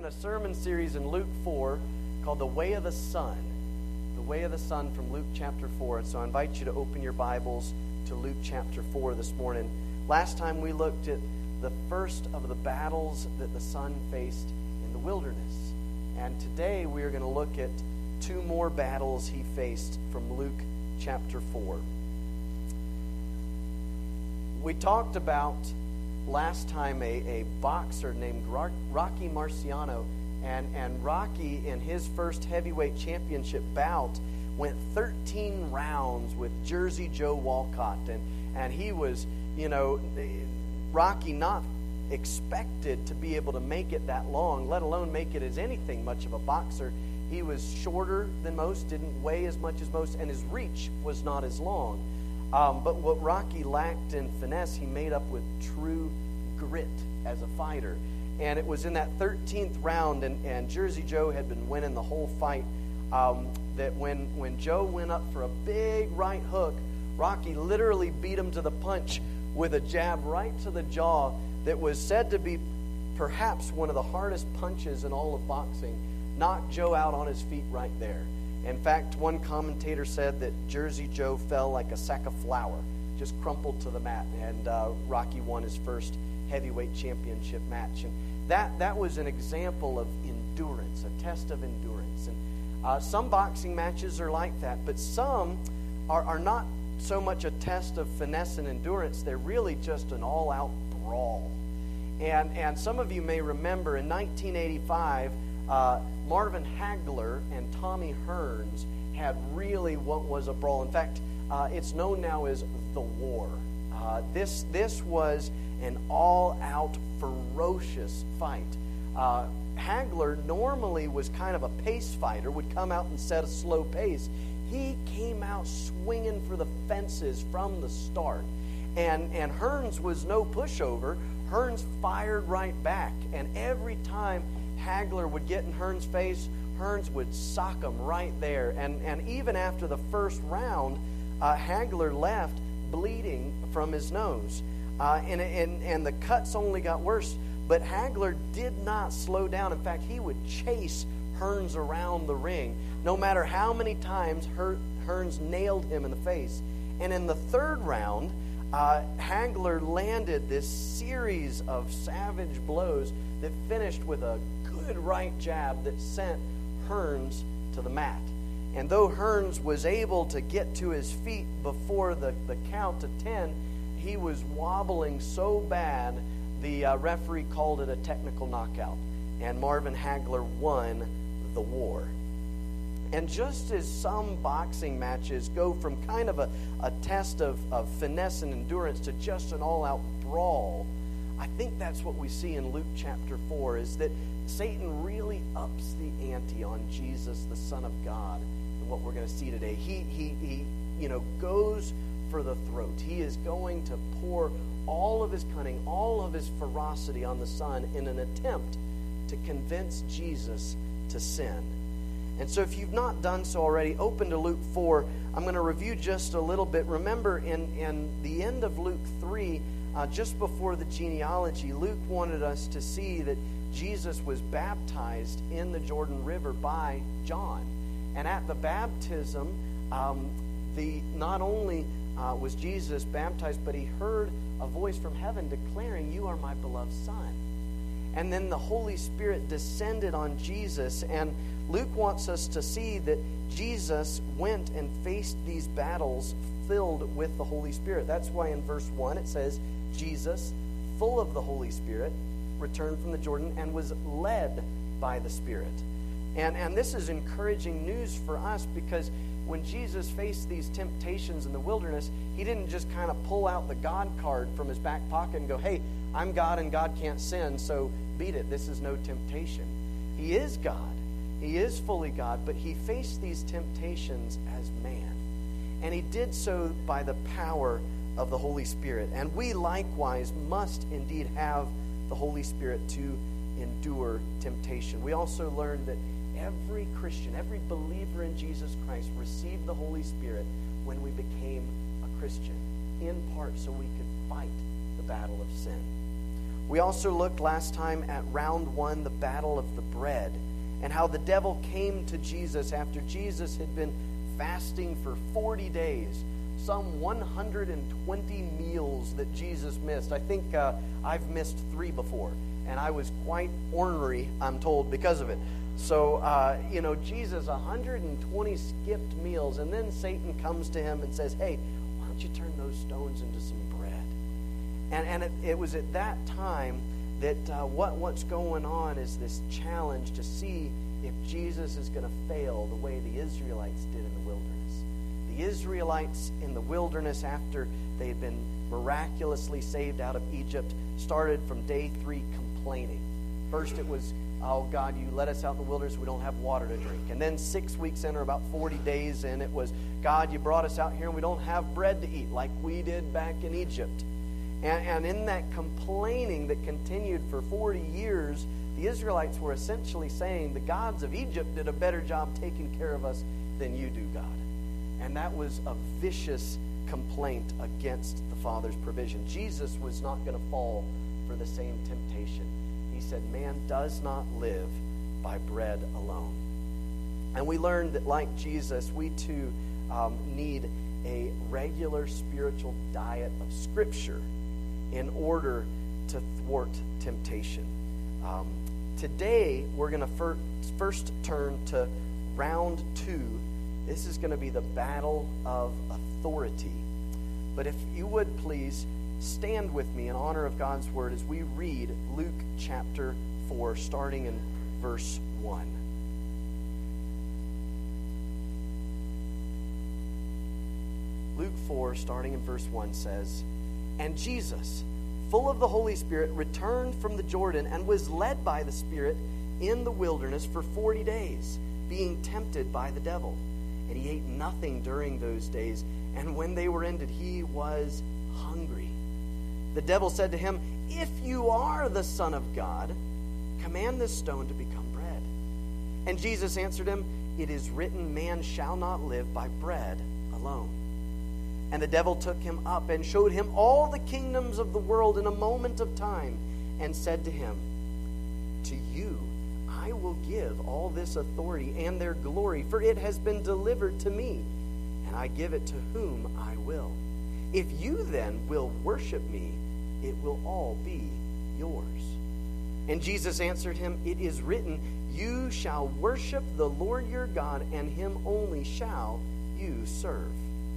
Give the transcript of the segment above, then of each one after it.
a sermon series in Luke 4 called The Way of the Son. The Way of the Son from Luke chapter 4. And so I invite you to open your Bibles to Luke chapter 4 this morning. Last time we looked at the first of the battles that the Son faced in the wilderness. And today we are going to look at two more battles he faced from Luke chapter 4. We talked about last time a boxer named Rocky Marciano, and Rocky in his first heavyweight championship bout went 13 rounds with Jersey Joe Walcott, and he was, Rocky not expected to be able to make it that long, let alone make it as anything much of a boxer. He was shorter than most, didn't weigh as much as most, and his reach was not as long. But what Rocky lacked in finesse, he made up with true grit as a fighter. And it was in that 13th round, and Jersey Joe had been winning the whole fight, that when Joe went up for a big right hook, Rocky literally beat him to the punch with a jab right to the jaw that was said to be perhaps one of the hardest punches in all of boxing. Knocked Joe out on his feet right there. In fact, one commentator said that Jersey Joe fell like a sack of flour, just crumpled to the mat, and Rocky won his first heavyweight championship match. And that was an example of endurance, a test of endurance. And some boxing matches are like that, but some are not so much a test of finesse and endurance. They're really just an all-out brawl. And some of you may remember in 1985, Marvin Hagler and Tommy Hearns had really what was a brawl. In fact, it's known now as The War. This was an all-out, ferocious fight. Hagler normally was kind of a pace fighter, would come out and set a slow pace. He came out swinging for the fences from the start. And Hearns was no pushover. Hearns fired right back. And every time Hagler would get in Hearns' face, Hearns would sock him right there. And even after the first round, Hagler left bleeding from his nose. And the cuts only got worse. But Hagler did not slow down. In fact, he would chase Hearns around the ring, no matter how many times Hearns nailed him in the face. And in the third round, Hagler landed this series of savage blows that finished with a good right jab that sent Hearns to the mat. And though Hearns was able to get to his feet before the count to 10, he was wobbling so bad, the referee called it a technical knockout. And Marvin Hagler won the war. And just as some boxing matches go from kind of a test of finesse and endurance to just an all-out brawl, I think that's what we see in Luke chapter 4, is that Satan really ups the ante on Jesus, the Son of God, and what we're going to see today. He goes for the throat. He is going to pour all of his cunning, all of his ferocity on the Son in an attempt to convince Jesus to sin. And so if you've not done so already, open to Luke 4. I'm going to review just a little bit. Remember, in the end of Luke 3, just before the genealogy, Luke wanted us to see that Jesus was baptized in the Jordan River by John. And at the baptism, not only was Jesus baptized, but he heard a voice from heaven declaring, "You are my beloved Son." And then the Holy Spirit descended on Jesus. And Luke wants us to see that Jesus went and faced these battles filled with the Holy Spirit. That's why in verse 1 it says, Jesus, full of the Holy Spirit, returned from the Jordan and was led by the Spirit. And this is encouraging news for us, because when Jesus faced these temptations in the wilderness, he didn't just kind of pull out the God card from his back pocket and go, "Hey, I'm God and God can't sin, so beat it. This is no temptation." He is God. He is fully God, but he faced these temptations as man. And he did so by the power of the Holy Spirit. And we likewise must indeed have the Holy Spirit to endure temptation. We also learned that every Christian, every believer in Jesus Christ received the Holy Spirit when we became a Christian, in part so we could fight the battle of sin. We also looked last time at round 1, the battle of the bread, and how the devil came to Jesus after Jesus had been fasting for 40 days. Some 120 meals that Jesus missed. I think I've missed 3 before, and I was quite ornery, I'm told, because of it. So, Jesus, 120 skipped meals, and then Satan comes to him and says, hey, why don't you turn those stones into some bread? And it was at that time that what's going on is this challenge to see if Jesus is going to fail the way the Israelites did in the wilderness. The Israelites in the wilderness, after they had been miraculously saved out of Egypt, started from day 3 complaining. First it was, oh God, you let us out in the wilderness, we don't have water to drink. And then 6 weeks in, or about 40 days in, it was, God, you brought us out here and we don't have bread to eat like we did back in Egypt. And in that complaining that continued for 40 years, the Israelites were essentially saying, the gods of Egypt did a better job taking care of us than you do, God. And that was a vicious complaint against the Father's provision. Jesus was not going to fall for the same temptation. He said, man does not live by bread alone. And we learned that, like Jesus, we too need a regular spiritual diet of Scripture in order to thwart temptation. Today, we're going to first turn to round 2. This is going to be the battle of authority. But if you would please stand with me in honor of God's word as we read Luke chapter 4, starting in verse 1. Luke 4, starting in verse 1 says, "And Jesus, full of the Holy Spirit, returned from the Jordan and was led by the Spirit in the wilderness for 40 days, being tempted by the devil. And he ate nothing during those days, and when they were ended, he was hungry. The devil said to him, 'If you are the Son of God, command this stone to become bread.' And Jesus answered him, 'It is written, man shall not live by bread alone.' And the devil took him up and showed him all the kingdoms of the world in a moment of time, and said to him, 'To you I will give all this authority and their glory, for it has been delivered to me, and I give it to whom I will. If you then will worship me, it will all be yours.' And Jesus answered him, 'It is written, you shall worship the Lord your God, and him only shall you serve.'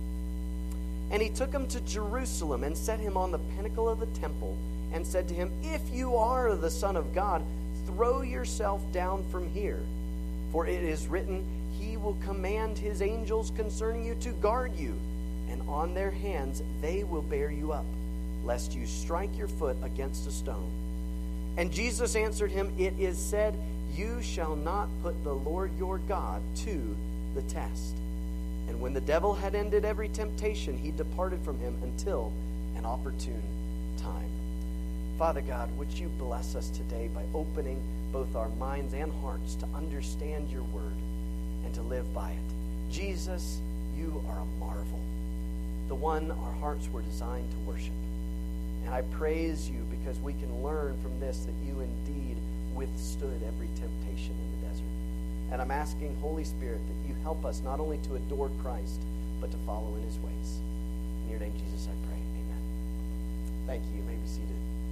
And he took him to Jerusalem and set him on the pinnacle of the temple and said to him, 'If you are the Son of God, throw yourself down from here. For it is written, he will command his angels concerning you to guard you, and on their hands they will bear you up, lest you strike your foot against a stone.' And Jesus answered him, 'It is said, you shall not put the Lord your God to the test.' And when the devil had ended every temptation, he departed from him until an opportune time." Father God, would you bless us today by opening both our minds and hearts to understand your word and to live by it. Jesus, you are a marvel, the one our hearts were designed to worship. And I praise you because we can learn from this that you indeed withstood every temptation in the desert. And I'm asking, Holy Spirit, that you help us not only to adore Christ, but to follow in his ways. In your name, Jesus, I pray. Amen. Thank you. You may be seated.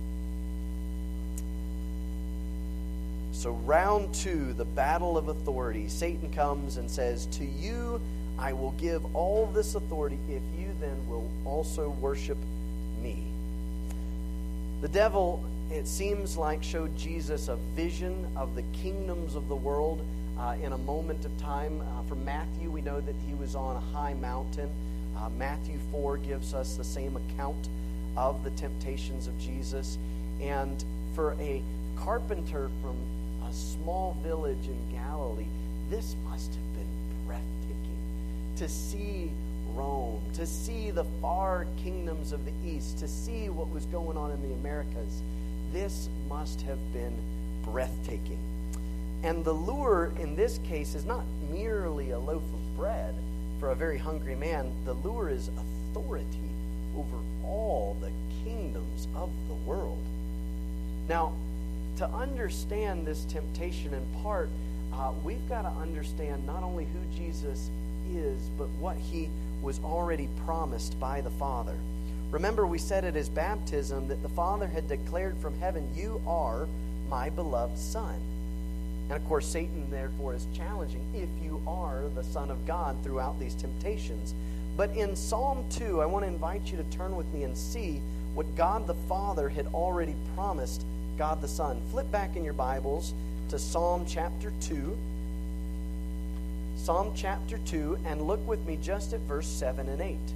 So round 2, the battle of authority. Satan comes and says, "To you I will give all this authority if you then will also worship me." The devil, it seems like, showed Jesus a vision of the kingdoms of the world in a moment of time. From Matthew, we know that he was on a high mountain. Matthew 4 gives us the same account of the temptations of Jesus. And for a carpenter from a small village in Galilee, this must have been breathtaking. To see Rome, to see the far kingdoms of the East, to see what was going on in the Americas, this must have been breathtaking. And the lure in this case is not merely a loaf of bread for a very hungry man. The lure is authority over all the kingdoms of the world. Now, to understand this temptation in part, we've got to understand not only who Jesus is, but what he was already promised by the Father. Remember, we said at his baptism that the Father had declared from heaven, "You are my beloved Son." And of course, Satan, therefore, is challenging, if you are the Son of God, throughout these temptations. But in Psalm 2, I want to invite you to turn with me and see what God the Father had already promised God the Son. Flip back in your Bibles to Psalm chapter 2. Psalm chapter 2, and look with me just at verse 7 and 8.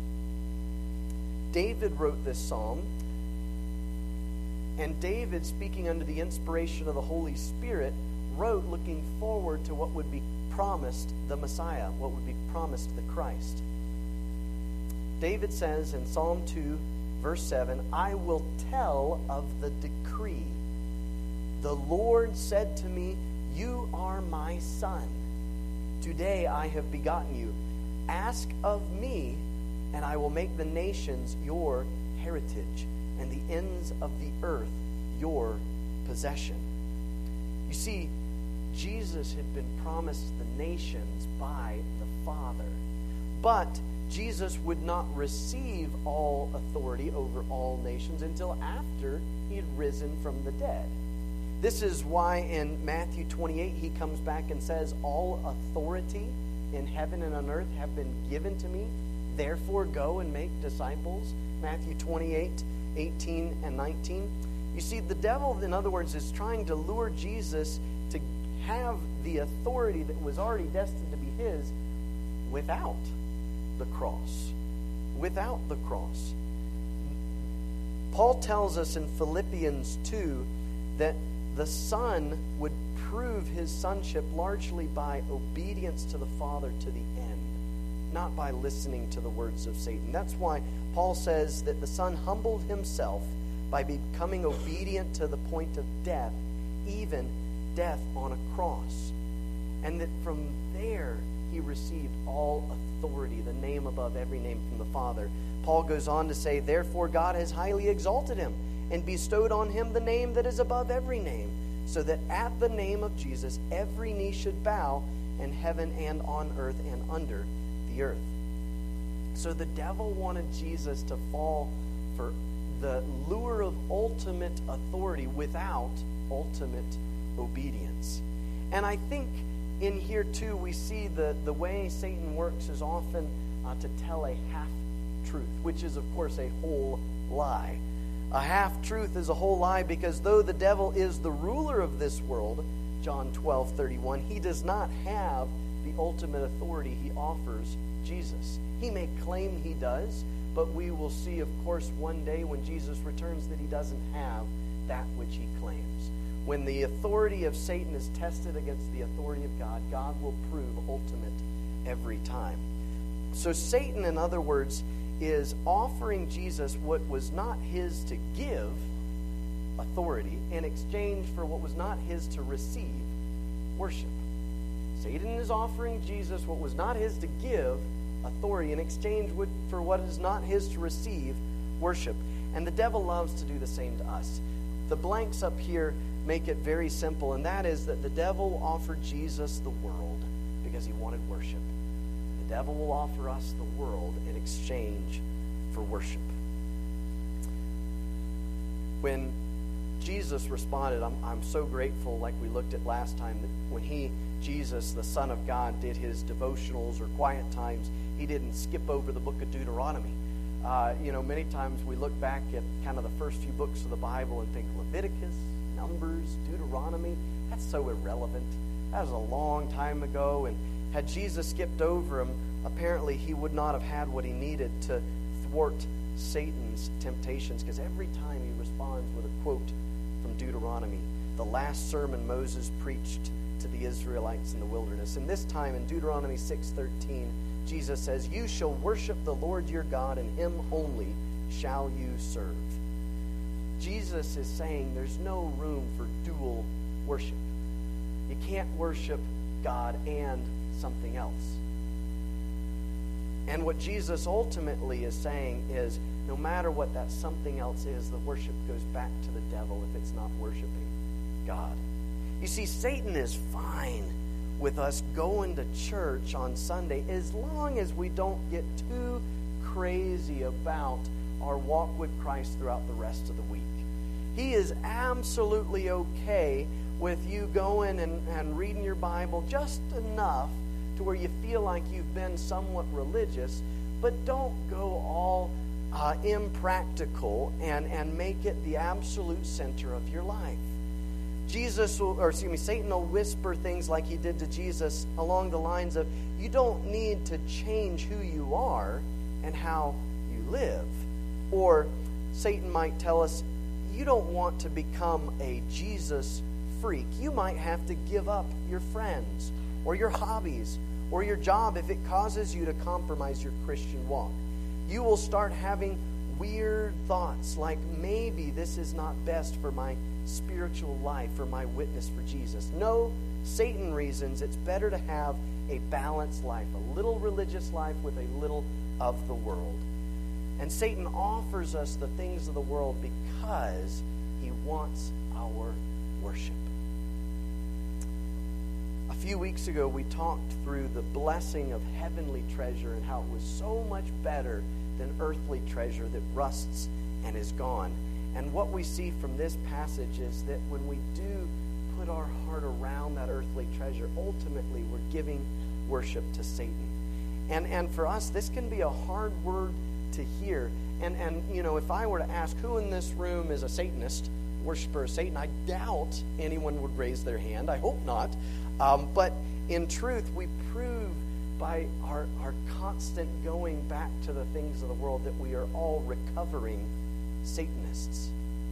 David wrote this psalm, and David, speaking under the inspiration of the Holy Spirit, wrote looking forward to what would be promised the Messiah, what would be promised the Christ. David says in Psalm 2, verse 7, "I will tell of the decree. The Lord said to me, 'You are my son. Today I have begotten you. Ask of me, and I will make the nations your heritage, and the ends of the earth your possession.'" You see, Jesus had been promised the nations by the Father. But Jesus would not receive all authority over all nations until after he had risen from the dead. This is why in Matthew 28 he comes back and says, "All authority in heaven and on earth have been given to me. Therefore go and make disciples." Matthew 28, 18 and 19. You see, the devil, in other words, is trying to lure Jesus to have the authority that was already destined to be his without the cross. Without the cross. Paul tells us in Philippians 2 that the Son would prove his sonship largely by obedience to the Father to the end, not by listening to the words of Satan. That's why Paul says that the Son humbled himself by becoming obedient to the point of death, even death on a cross. And that from there he received all authority, the name above every name from the Father. Paul goes on to say, "Therefore God has highly exalted him and bestowed on him the name that is above every name, so that at the name of Jesus every knee should bow, in heaven and on earth and under the earth." So the devil wanted Jesus to fall for the lure of ultimate authority without ultimate obedience. And I think in here too we see the way Satan works is often to tell a half-truth, which is of course a whole lie. A half-truth is a whole lie because though the devil is the ruler of this world, John 12:31, he does not have the ultimate authority he offers Jesus. He may claim he does, but we will see, of course, one day when Jesus returns that he doesn't have that which he claims. When the authority of Satan is tested against the authority of God, God will prove ultimate every time. So Satan, in other words, is offering Jesus what was not his to give, authority, in exchange for what was not his to receive, worship. Satan is offering Jesus what was not his to give, authority, in exchange for what is not his to receive, worship. And the devil loves to do the same to us. The blanks up here make it very simple, and that is that the devil offered Jesus the world because he wanted worship. The devil will offer us the world in exchange for worship. When Jesus responded, I'm so grateful, like we looked at last time, that when Jesus, the Son of God, did his devotionals or quiet times, he didn't skip over the book of Deuteronomy. Many times we look back at kind of the first few books of the Bible and think Leviticus, Numbers, Deuteronomy, that's so irrelevant. That was a long time ago, and had Jesus skipped over him, apparently he would not have had what he needed to thwart Satan's temptations, because every time he responds with a quote from Deuteronomy, the last sermon Moses preached to the Israelites in the wilderness. And this time in Deuteronomy 6:13, Jesus says, "You shall worship the Lord your God, and him only shall you serve." Jesus is saying there's no room for dual worship. You can't worship God and something else. And what Jesus ultimately is saying is, no matter what that something else is, the worship goes back to the devil if it's not worshiping God. You see, Satan is fine with us going to church on Sunday as long as we don't get too crazy about our walk with Christ throughout the rest of the week. He is absolutely okay with you going and reading your Bible just enough to where you feel like you've been somewhat religious, but don't go all impractical and make it the absolute center of your life. Satan will whisper things like he did to Jesus along the lines of, you don't need to change who you are and how you live. Or Satan might tell us, you don't want to become a Jesus freak. You might have to give up your friends or your hobbies or your job if it causes you to compromise your Christian walk. You will start having weird thoughts like, maybe this is not best for my spiritual life or my witness for Jesus. No, Satan reasons it's better to have a balanced life, a little religious life with a little of the world. And Satan offers us the things of the world because he wants our worship. A few weeks ago, we talked through the blessing of heavenly treasure and how it was so much better than earthly treasure that rusts and is gone. And what we see from this passage is that when we do put our heart around that earthly treasure, ultimately we're giving worship to Satan. And for us, this can be a hard word to hear. And if I were to ask who in this room is a Satanist, worshiper of Satan, I doubt anyone would raise their hand. I hope not. But in truth, we prove by our constant going back to the things of the world that we are all recovering Satanists.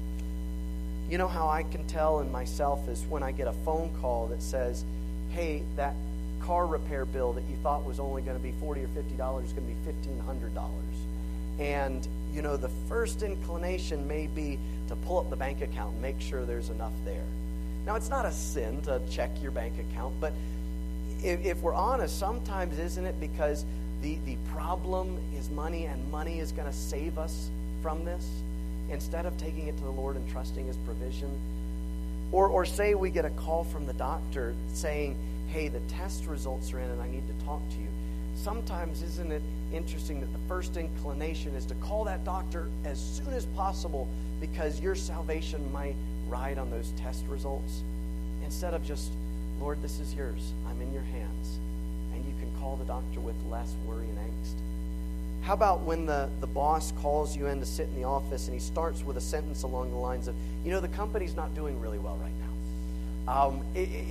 You know how I can tell in myself is when I get a phone call that says, hey, that car repair bill that you thought was only going to be $40 or $50 is going to be $1,500. And, the first inclination may be to pull up the bank account and make sure there's enough there. Now, it's not a sin to check your bank account, but if we're honest, sometimes isn't it because the problem is money and money is going to save us from this instead of taking it to the Lord and trusting His provision? Or say we get a call from the doctor saying, hey, the test results are in and I need to talk to you. Sometimes isn't it interesting that the first inclination is to call that doctor as soon as possible because your salvation might ride on those test results, instead of just, Lord, this is yours. I'm in your hands. And you can call the doctor with less worry and angst. How about when the boss calls you in to sit in the office and he starts with a sentence along the lines of, the company's not doing really well right now.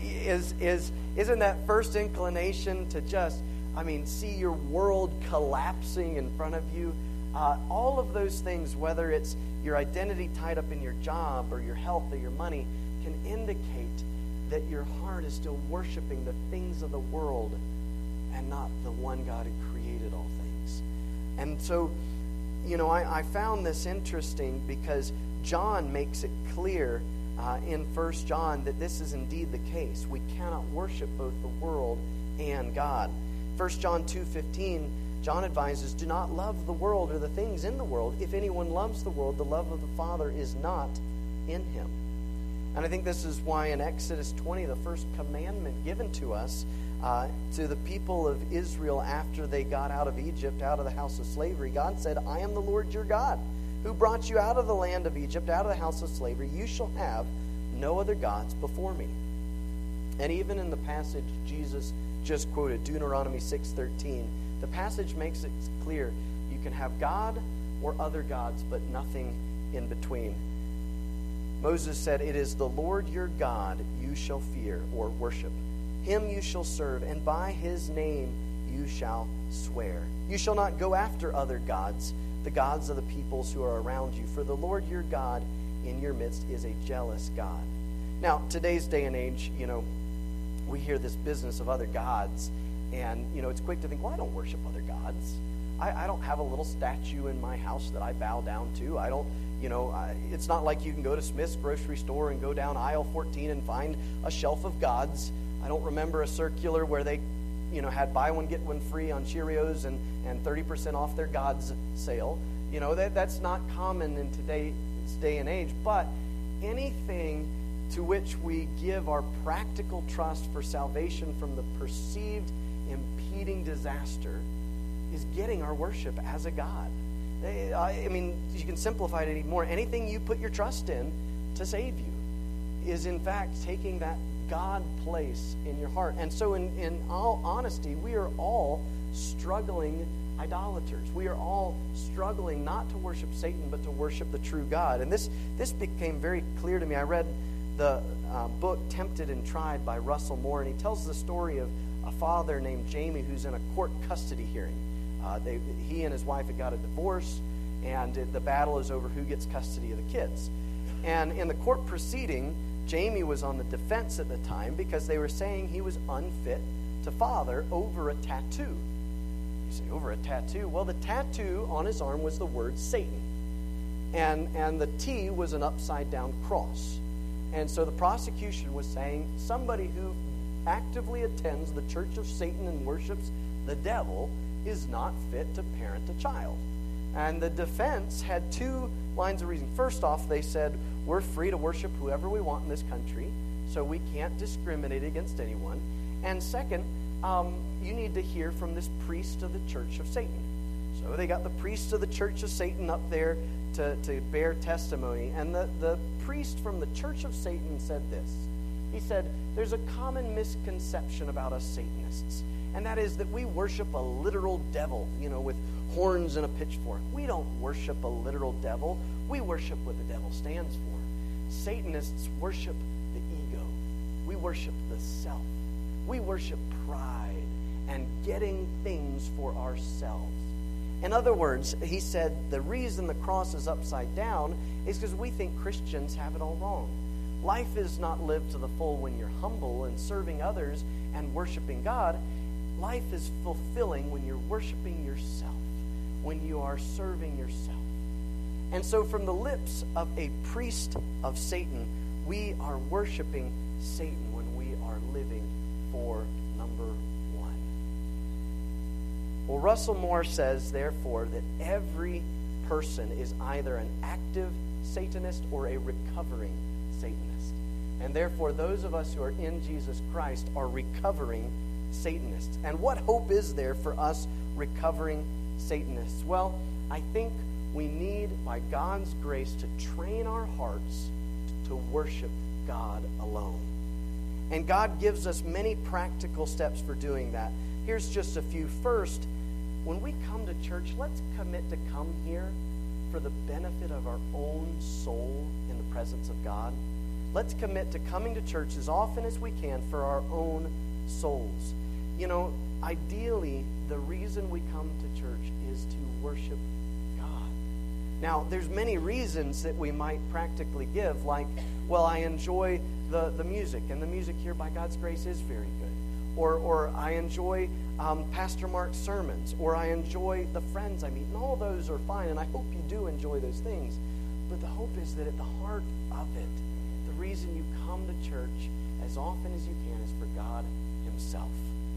Isn't that first inclination to just, see your world collapsing in front of you? All of those things, whether it's your identity tied up in your job or your health or your money, can indicate that your heart is still worshiping the things of the world and not the one God who created all things. And so, I found this interesting because John makes it clear in 1 John that this is indeed the case. We cannot worship both the world and God. 1 John 2:15, John advises, do not love the world or the things in the world. If anyone loves the world, the love of the Father is not in him. And I think this is why in Exodus 20, the first commandment given to us, to the people of Israel after they got out of Egypt, out of the house of slavery, God said, I am the Lord your God, who brought you out of the land of Egypt, out of the house of slavery. You shall have no other gods before me. And even in the passage Jesus just quoted, Deuteronomy 6:13, the passage makes it clear you can have God or other gods, but nothing in between. Moses said, it is the Lord your God you shall fear or worship. Him you shall serve, and by his name you shall swear. You shall not go after other gods, the gods of the peoples who are around you, for the Lord your God in your midst is a jealous God. Now, today's day and age, we hear this business of other gods, and, it's quick to think, well, I don't worship other gods. I don't have a little statue in my house that I bow down to. I don't, it's not like you can go to Smith's grocery store and go down aisle 14 and find a shelf of gods. I don't remember a circular where they had buy one, get one free on Cheerios and 30% off their God's sale. That's not common in today's day and age. But anything to which we give our practical trust for salvation from the perceived impeding disaster is getting our worship as a God. I mean, you can simplify it even more. Anything you put your trust in to save you is, in fact, taking that God place in your heart. And so in all honesty, we are all struggling idolaters. We are all struggling not to worship Satan, but to worship the true God. And this became very clear to me. I read the book Tempted and Tried by Russell Moore, and he tells the story of a father named Jamie who's in a court custody hearing. He and his wife had got a divorce, and the battle is over who gets custody of the kids. And in the court proceeding, Jamie was on the defense at the time because they were saying he was unfit to father over a tattoo. You say, over a tattoo? Well, the tattoo on his arm was the word Satan. And the T was an upside-down cross. And so the prosecution was saying somebody who actively attends the church of Satan and worships the devil is not fit to parent a child. And the defense had two lines of reasoning. First off, they said, we're free to worship whoever we want in this country, so we can't discriminate against anyone. And second, you need to hear from this priest of the church of Satan. So they got the priest of the church of Satan up there to bear testimony. And the priest from the church of Satan said this. He said, there's a common misconception about us Satanists, and that is that we worship a literal devil, with horns and a pitchfork. We don't worship a literal devil. We worship what the devil stands for. Satanists worship the ego. We worship the self. We worship pride and getting things for ourselves. In other words, he said the reason the cross is upside down is because we think Christians have it all wrong. Life is not lived to the full when you're humble and serving others and worshiping God. Life is fulfilling when you're worshiping yourself, when you are serving yourself. And so from the lips of a priest of Satan, we are worshiping Satan when we are living for number one. Well, Russell Moore says, therefore, that every person is either an active Satanist or a recovering Satanist. And therefore, those of us who are in Jesus Christ are recovering Satanists. And what hope is there for us recovering Satanists? Well, I think we need, by God's grace, to train our hearts to worship God alone. And God gives us many practical steps for doing that. Here's just a few. First, when we come to church, let's commit to come here for the benefit of our own soul in the presence of God. Let's commit to coming to church as often as we can for our own souls. Ideally, the reason we come to church is to worship God. Now, there's many reasons that we might practically give, like, well, I enjoy the music, and the music here, by God's grace, is very good. Or I enjoy Pastor Mark's sermons, or I enjoy the friends I meet, and all those are fine, and I hope you do enjoy those things. But the hope is that at the heart of it, the reason you come to church as often as you can is for God Himself.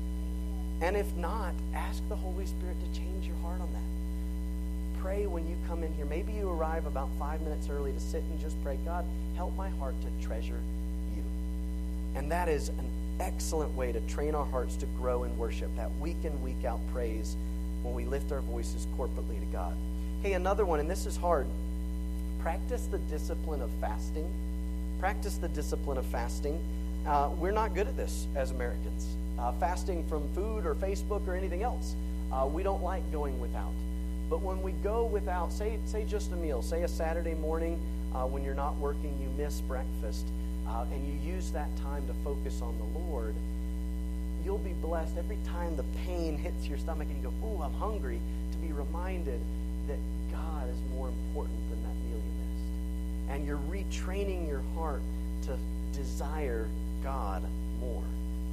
And if not, ask the Holy Spirit to change your heart on that. Pray when you come in here. Maybe you arrive about 5 minutes early to sit and just pray, God, help my heart to treasure you. And that is an excellent way to train our hearts to grow in worship, that week in, week out praise when we lift our voices corporately to God. Hey, another one, and this is hard. Practice the discipline of fasting. Practice the discipline of fasting. We're not good at this as Americans. Fasting from food or Facebook or anything else. We don't like going without. But when we go without, say just a meal, say a Saturday morning when you're not working, you miss breakfast, and you use that time to focus on the Lord, you'll be blessed every time the pain hits your stomach and you go, ooh, I'm hungry, to be reminded that God is more important than that meal you missed. And you're retraining your heart to desire God more.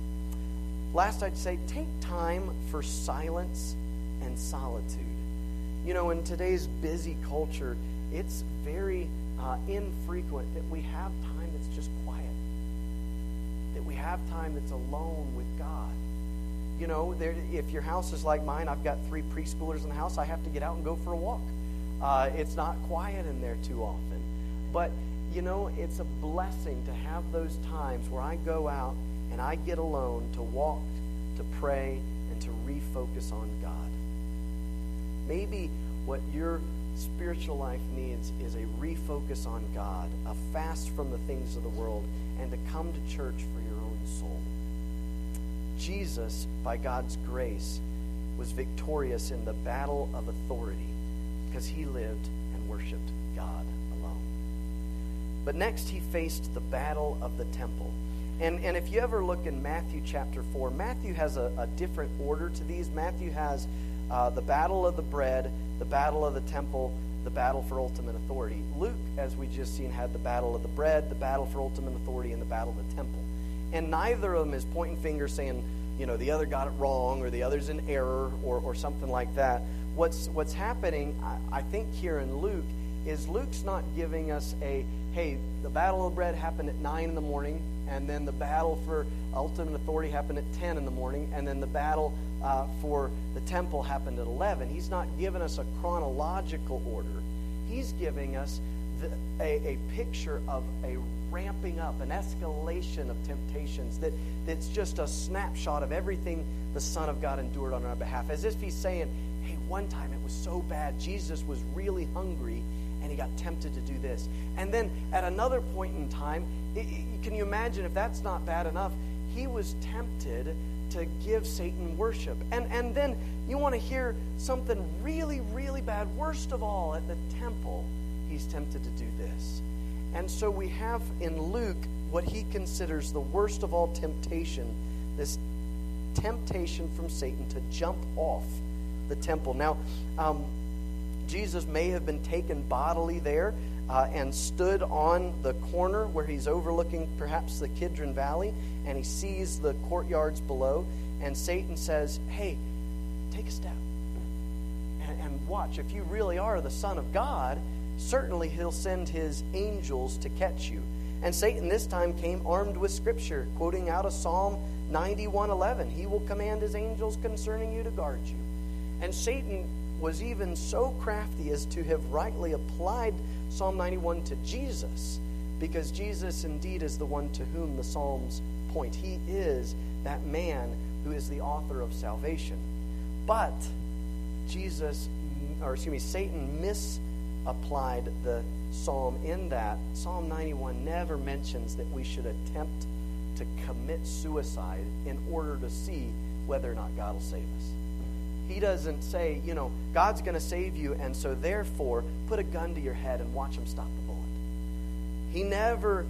Last, I'd say take time for silence and solitude. In today's busy culture, it's very infrequent that we have time that's just quiet, that we have time that's alone with God. if your house is like mine, I've got 3 preschoolers in the house. I have to get out and go for a walk. It's not quiet in there too often. But, it's a blessing to have those times where I go out and I get alone to walk, to pray, and to refocus on God. Maybe what your spiritual life needs is a refocus on God, a fast from the things of the world, and to come to church for your own soul. Jesus, by God's grace, was victorious in the battle of authority because he lived and worshiped God alone. But next he faced the battle of the temple. And if you ever look in Matthew chapter 4, Matthew has a different order to these. Matthew has the battle of the bread, the battle of the temple, the battle for ultimate authority. Luke, as we just seen, had the battle of the bread, the battle for ultimate authority, and the battle of the temple. And neither of them is pointing fingers saying, the other got it wrong or the other's in error or something like that. What's happening, I think, here in Luke is Luke's not giving us hey, the battle of the bread happened at 9 in the morning, and then the battle for ultimate authority happened at 10 in the morning, and then the battle for the temple happened at 11. He's not giving us a chronological order. He's giving us a picture of a ramping up, an escalation of temptations that's just a snapshot of everything the Son of God endured on our behalf. As if he's saying, hey, one time it was so bad, Jesus was really hungry, and he got tempted to do this. And then at another point in time, can you imagine if that's not bad enough? He was tempted to give Satan worship. And then you want to hear something really, really bad. Worst of all, at the temple, he's tempted to do this. And so we have in Luke what he considers the worst of all temptation, this temptation from Satan to jump off the temple. Now, Jesus may have been taken bodily there and stood on the corner where he's overlooking perhaps the Kidron Valley, and he sees the courtyards below, and Satan says, hey, take a step and watch. If you really are the Son of God, certainly he'll send his angels to catch you. And Satan this time came armed with Scripture, quoting out of Psalm 91:11. He will command his angels concerning you to guard you. And Satan was even so crafty as to have rightly applied Psalm 91 to Jesus, because Jesus indeed is the one to whom the Psalms point. He is that man who is the author of salvation. But Satan misapplied the psalm in that Psalm 91 never mentions that we should attempt to commit suicide in order to see whether or not God will save us. He doesn't say, God's going to save you, and so therefore put a gun to your head and watch him stop the bullet. He never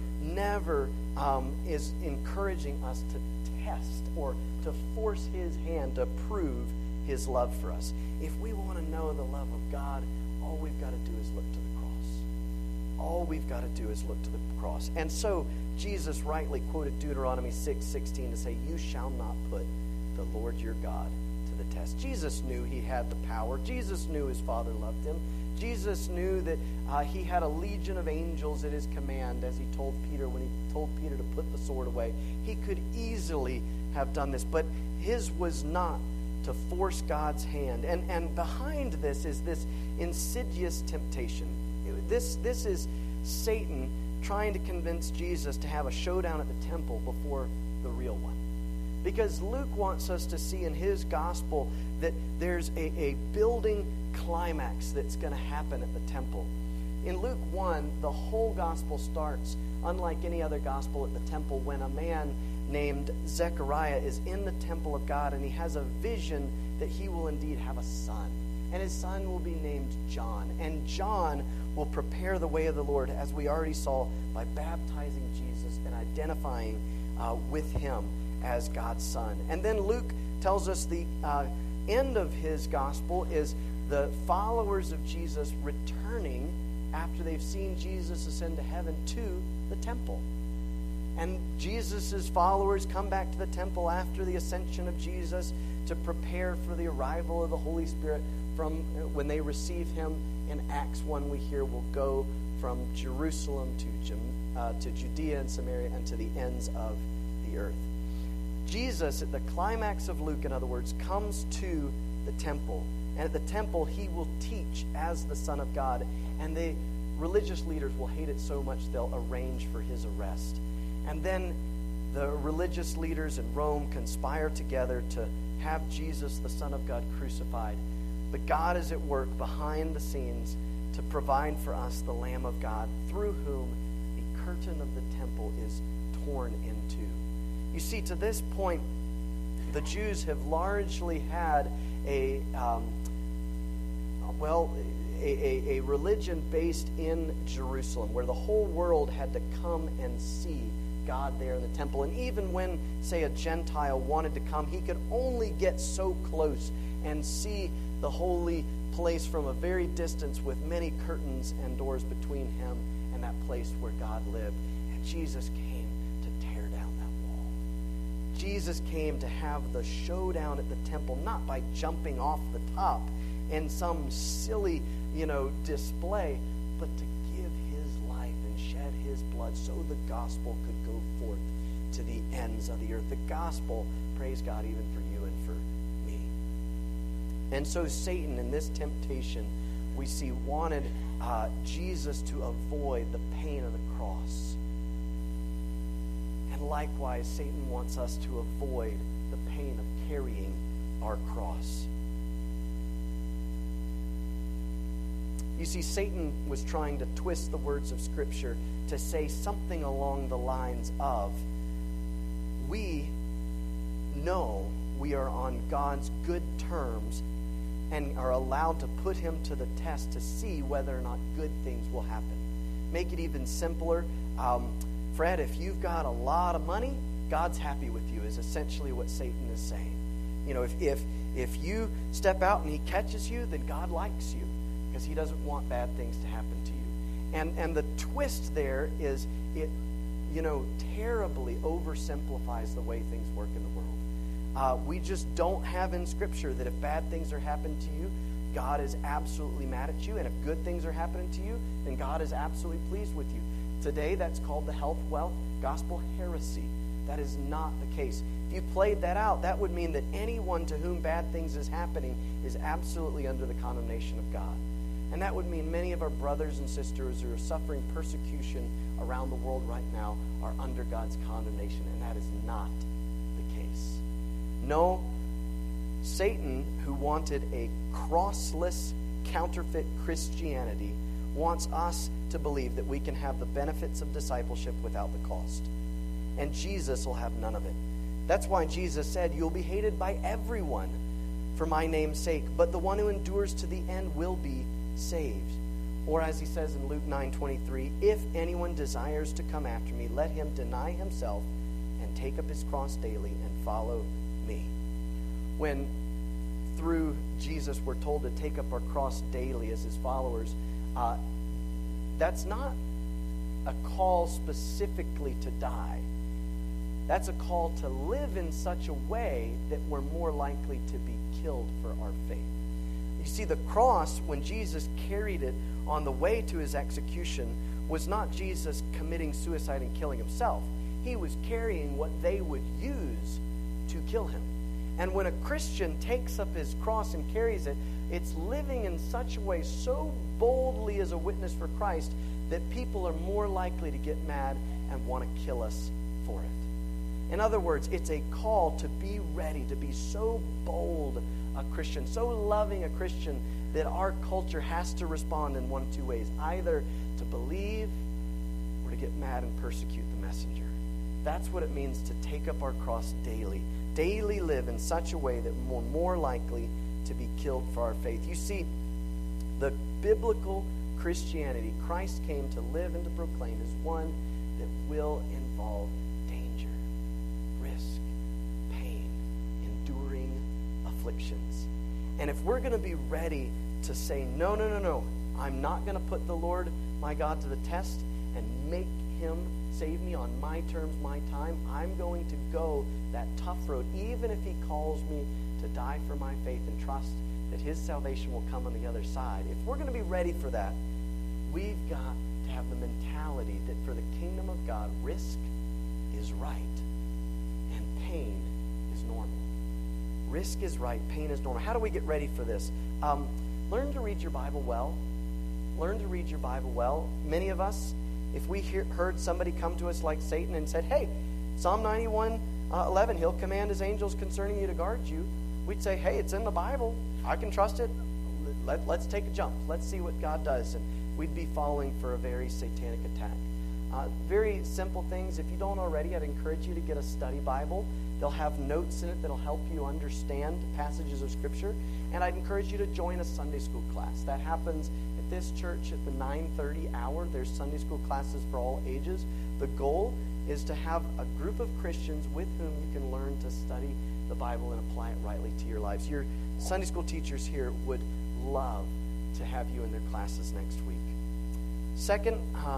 is encouraging us to test or to force his hand to prove his love for us. If we want to know the love of God, all we've got to do is look to the cross. All we've got to do is look to the cross. And so Jesus rightly quoted Deuteronomy 6:16 to say, you shall not put the Lord your God to the test. Jesus knew he had the power. Jesus knew his Father loved him. Jesus knew that he had a legion of angels at his command, as he told Peter when he told Peter to put the sword away. He could easily have done this, but his was not to force God's hand. And behind this is this insidious temptation. This is Satan trying to convince Jesus to have a showdown at the temple before the real one. Because Luke wants us to see in his gospel that there's a building climax that's going to happen at the temple. In Luke 1, the whole gospel starts, unlike any other gospel, at the temple when a man named Zechariah is in the temple of God, and he has a vision that he will indeed have a son. And his son will be named John. And John will prepare the way of the Lord, as we already saw, by baptizing Jesus and identifying with him as God's son. And then Luke tells us the end of his gospel is the followers of Jesus returning after they've seen Jesus ascend to heaven to the temple. And Jesus' followers come back to the temple after the ascension of Jesus to prepare for the arrival of the Holy Spirit from when they receive him. In Acts 1, we hear will go from Jerusalem to Judea and Samaria and to the ends of the earth. Jesus, at the climax of Luke, in other words, comes to the temple. And at the temple, he will teach as the Son of God. And the religious leaders will hate it so much they'll arrange for his arrest. And then the religious leaders in Rome conspire together to have Jesus, the Son of God, crucified. But God is at work behind the scenes to provide for us the Lamb of God, through whom the curtain of the temple is torn in two. You see, to this point, the Jews have largely had a religion based in Jerusalem, where the whole world had to come and see God there in the temple. And even when, say, a Gentile wanted to come, he could only get so close and see the holy place from a very distance, with many curtains and doors between him and that place where God lived. And Jesus came to tear down that wall. Jesus came to have the showdown at the temple, not by jumping off the top in some silly, display, but to give his life and shed his blood so the gospel could go forth to the ends of the earth. The gospel, praise God, even for you and for me. And so Satan, in this temptation, we see wanted Jesus to avoid the pain of the cross. And likewise, Satan wants us to avoid the pain of carrying our cross. You see, Satan was trying to twist the words of Scripture to say something along the lines of, we know we are on God's good terms and are allowed to put him to the test to see whether or not good things will happen. Make it even simpler. Fred, if you've got a lot of money, God's happy with you, is essentially what Satan is saying. If you step out and he catches you, then God likes you, because he doesn't want bad things to happen to you. And the twist there is it, terribly oversimplifies the way things work in the world. We just don't have in Scripture that if bad things are happening to you, God is absolutely mad at you. And if good things are happening to you, then God is absolutely pleased with you. Today, that's called the health, wealth, gospel heresy. That is not the case. If you played that out, that would mean that anyone to whom bad things is happening is absolutely under the condemnation of God. And that would mean many of our brothers and sisters who are suffering persecution around the world right now are under God's condemnation, and that is not the case. No, Satan, who wanted a crossless, counterfeit Christianity, wants us to believe that we can have the benefits of discipleship without the cost. And Jesus will have none of it. That's why Jesus said, "You'll be hated by everyone for my name's sake, but the one who endures to the end will be saved." Or as he says in Luke 9:23, "If anyone desires to come after me, let him deny himself and take up his cross daily and follow me." When through Jesus we're told to take up our cross daily as his followers, that's not a call specifically to die. That's a call to live in such a way that we're more likely to be killed for our faith. You see, the cross, when Jesus carried it on the way to his execution, was not Jesus committing suicide and killing himself. He was carrying what they would use to kill him. And when a Christian takes up his cross and carries it, it's living in such a way so boldly as a witness for Christ that people are more likely to get mad and want to kill us for it. In other words, it's a call to be ready, to be so bold a Christian, so loving a Christian, that our culture has to respond in one of two ways: either to believe or to get mad and persecute the messenger. That's what it means to take up our cross daily. Daily live in such a way that we're more likely to be killed for our faith. You see, the biblical Christianity Christ came to live and to proclaim is one that will involve danger, risk, pain, enduring afflictions. And if we're going to be ready to say, no, I'm not going to put the Lord my God to the test and make him save me on my terms, my time, I'm going to go that tough road, even if he calls me to die for my faith and trust that his salvation will come on the other side. If we're going to be ready for that, we've got to have the mentality that for the kingdom of God, risk is right and pain Risk is right. Pain is normal. How do we get ready for this? Learn to read your Bible well. Learn to read your Bible well. Many of us, if we heard somebody come to us like Satan and said, hey, Psalm 91:11, he'll command his angels concerning you to guard you, we'd say, hey, it's in the Bible. I can trust it. Let's take a jump. Let's see what God does. And we'd be falling for a very satanic attack. Very simple things. If you don't already, I'd encourage you to get a study Bible. They'll have notes in it that'll help you understand passages of Scripture. And I'd encourage you to join a Sunday school class. That happens at this church at the 9:30 hour. There's Sunday school classes for all ages. The goal is to have a group of Christians with whom you can learn to study the Bible and apply it rightly to your lives. Your Sunday school teachers here would love to have you in their classes next week. Second,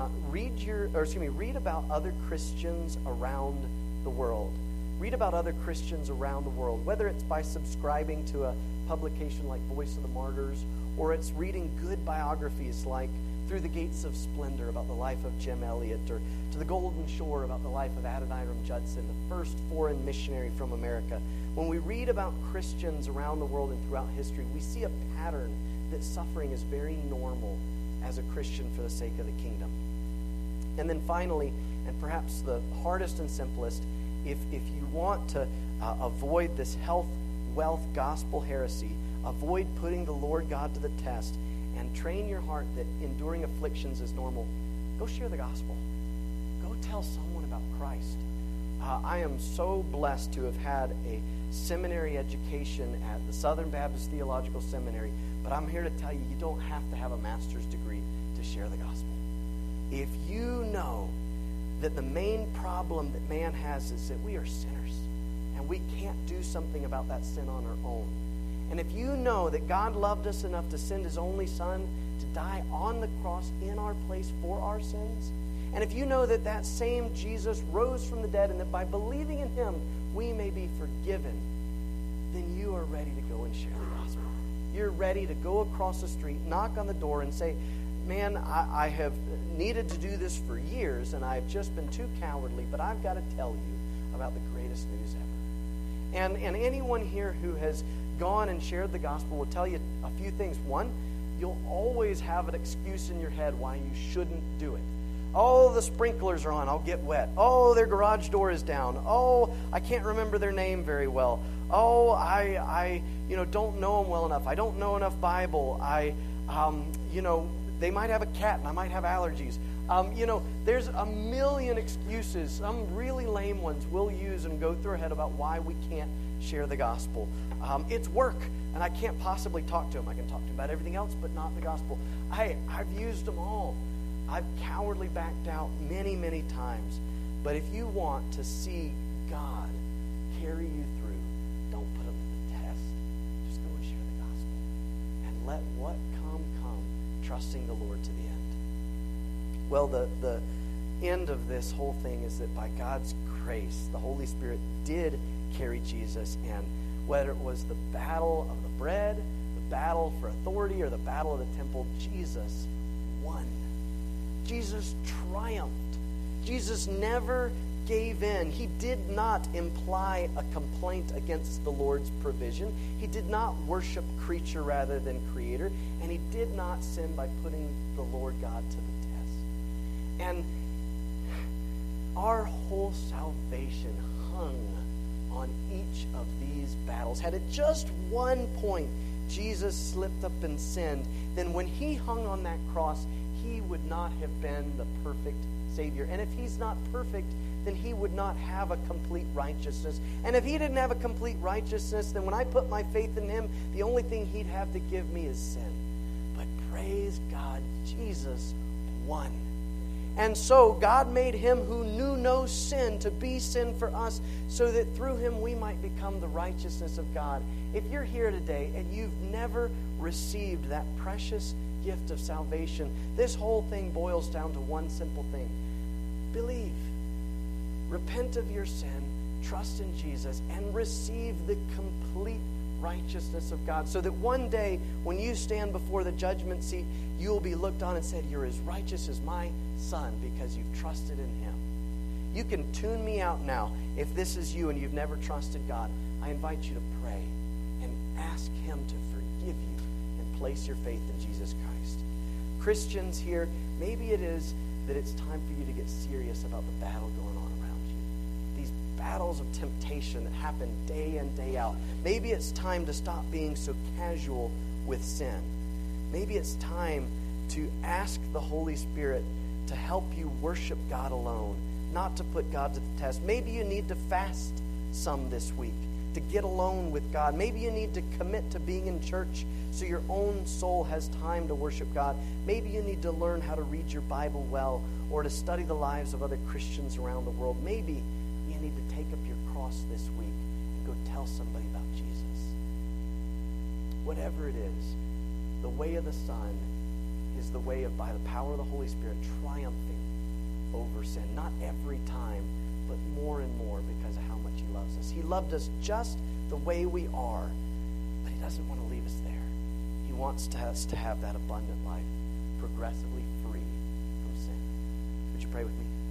read about other Christians around the world. Read about other Christians around the world, whether it's by subscribing to a publication like Voice of the Martyrs, or it's reading good biographies like Through the Gates of Splendor about the life of Jim Elliot, or To the Golden Shore about the life of Adoniram Judson, the first foreign missionary from America. When we read about Christians around the world and throughout history, we see a pattern that suffering is very normal as a Christian for the sake of the kingdom. And then finally, and perhaps the hardest and simplest, if you want to avoid this health, wealth, gospel heresy, avoid putting the Lord God to the test, and train your heart that enduring afflictions is normal, go share the gospel. Go tell someone about Christ. I am so blessed to have had a seminary education at the Southern Baptist Theological Seminary, but I'm here to tell you, you don't have to have a master's degree to share the gospel. If you know that the main problem that man has is that we are sinners and we can't do something about that sin on our own, and if you know that God loved us enough to send his only Son to die on the cross in our place for our sins, and if you know that that same Jesus rose from the dead and that by believing in him we may be forgiven, then you are ready to go and share the gospel. You're ready to go across the street, knock on the door, and say, man, I have needed to do this for years, and I've just been too cowardly, but I've got to tell you about the greatest news ever. And anyone here who has gone and shared the gospel will tell you a few things. One, you'll always have an excuse in your head why you shouldn't do it. Oh, the sprinklers are on, I'll get wet. Oh, their garage door is down. Oh, I can't remember their name very well. Oh, I don't know them well enough. I don't know enough Bible. They might have a cat and I might have allergies. There's a million excuses. Some really lame ones we'll use and go through our head about why we can't share the gospel. It's work, and I can't possibly talk to him. I can talk to him about everything else, but not the gospel. I've used them all. I've cowardly backed out many, many times. But if you want to see God carry you through, don't put him to the test. Just go and share the gospel. And let what come, trusting the Lord to the end. Well, the end of this whole thing is that by God's grace, the Holy Spirit did carry Jesus in. Whether it was the battle of the bread, the battle for authority, or the battle of the temple, Jesus won. Jesus triumphed. Jesus never gave in. He did not imply a complaint against the Lord's provision. He did not worship creature rather than creator. And he did not sin by putting the Lord God to the test. And our whole salvation hung on each of these battles. Had at just one point Jesus slipped up and sinned, then when he hung on that cross, he would not have been the perfect Savior. And if he's not perfect, then he would not have a complete righteousness. And if he didn't have a complete righteousness, then when I put my faith in him, the only thing he'd have to give me is sin. But praise God, Jesus won. And so God made him who knew no sin to be sin for us, so that through him we might become the righteousness of God. If you're here today and you've never received that precious gift of salvation, this whole thing boils down to one simple thing. Believe. Repent of your sin, trust in Jesus, and receive the complete righteousness of God, so that one day when you stand before the judgment seat, you will be looked on and said, you're as righteous as my son because you've trusted in him. You can tune me out now. If this is you and you've never trusted God, I invite you to pray and ask Him to forgive you and place your faith in Jesus Christ. Christians here, maybe it is that it's time for you to get serious about the battle going on around you. These battles of temptation that happen day in, day out. Maybe it's time to stop being so casual with sin. Maybe it's time to ask the Holy Spirit to help you worship God alone, not to put God to the test. Maybe you need to fast some this week to get alone with God. Maybe you need to commit to being in church so your own soul has time to worship God. Maybe you need to learn how to read your Bible well or to study the lives of other Christians around the world. Maybe you need to take up your cross this week and go tell somebody about Jesus. Whatever it is, the way of the Son is the way of, by the power of the Holy Spirit, triumphing over sin. Not every time, but more and more because of how much He loves us. He loved us just the way we are, but He doesn't want to leave us there. He wants us to have that abundant life, progressively free from sin. Would you pray with me?